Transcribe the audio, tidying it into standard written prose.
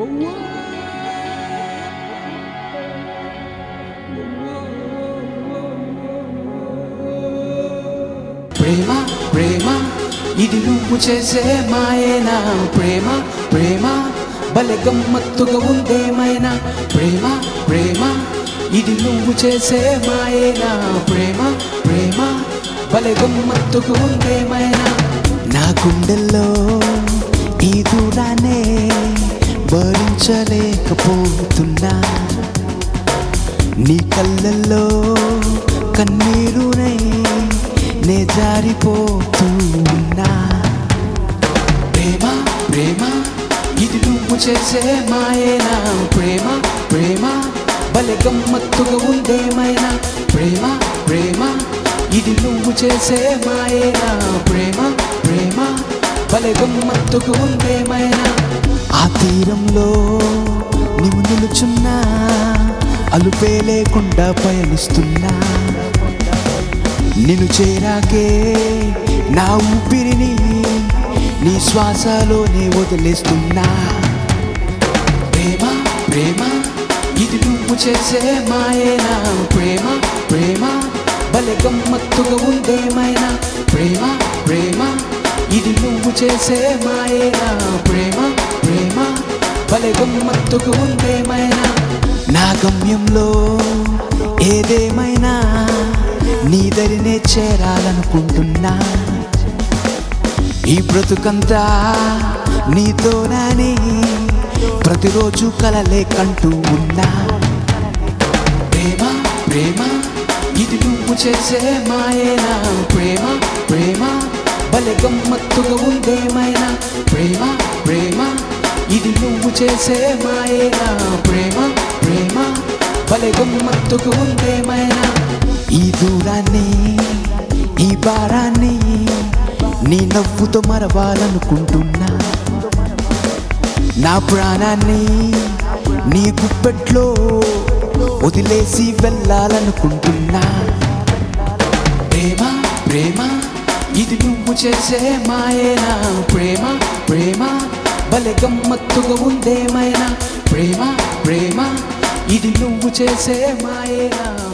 ప్రేమ ప్రేమ ఇది నువ్వు చేసే మాయేనా ప్రేమ ప్రేమ భలే గమ్మత్తుగా ఉందేమైనా ప్రేమ ప్రేమ ఇది నువ్వు చేసే మాయేనా ప్రేమ ప్రేమ భలే గమ్మత్తుగా ఉందేమైనా నా గుండెల్లో ఈ దూరాన్నే భరించలేకపోతున్నా నీ కళ్ళల్లో కన్నీరునై నే జారిపోతున్నా ప్రేమ ప్రేమ ఇది నువ్వు చేసే మాయేనా ప్రేమ ప్రేమ భలే గమ్మత్తుగా ఉందేమైనా ప్రేమ ప్రేమ ఇది నువ్వు చేసే మాయేనా ప్రేమ ప్రేమ భలే గమ్మత్తుగా ఉందేమైనా ఆ తీరంలో నీవు నిలుచున్నా అలుపే లేకుండా పయనిస్తున్నా నిన్ను చేరాకే నా ఊపిరిని నీ శ్వాసలోనే వదిలేస్తున్నా ప్రేమ ప్రేమ ఇది నువ్వు చేసే మాయేనా ప్రేమ ప్రేమ భలే గమ్మత్తుగా ఉందేమైనా ప్రేమ ప్రేమ ఇది నువ్వు చేసే మాయేనా ప్రేమ ప్రేమ భలే గమ్మత్తుగా ఉందేమైనా నా గమ్యంలో ఏదేమైనా నీ దరినే చేరాలనుకుంటున్నా ఈ బ్రతుకంతా నీతోనని ప్రతిరోజు కలలే కంటూ ఉన్నా ప్రేమ ప్రేమ ఇది నువ్వు చేసే మాయేనా ప్రేమ ప్రేమ భలే గమ్మత్తుగా ఉందేమైనా ప్రేమ ప్రేమ ఇది నువ్వు చేసే మాయేనా ప్రేమ ప్రేమ భలే గమ్మత్తుగా ఉందేమైనా ఈ దూరాన్ని ఈ భారాన్ని నీ నవ్వుతో మరవాలనుకుంటున్నా నా ప్రాణాన్ని నీ గుప్పెట్లో వదిలేసి వెళ్ళాలనుకుంటున్నా ప్రేమ ప్రేమ ఇది నువ్వు చేసే మాయేనా ప్రేమ ప్రేమ భలే గమ్మత్తుగా ఉందేమైనా ప్రేమ ప్రేమ ఇది నువ్వు చేసే మాయేనా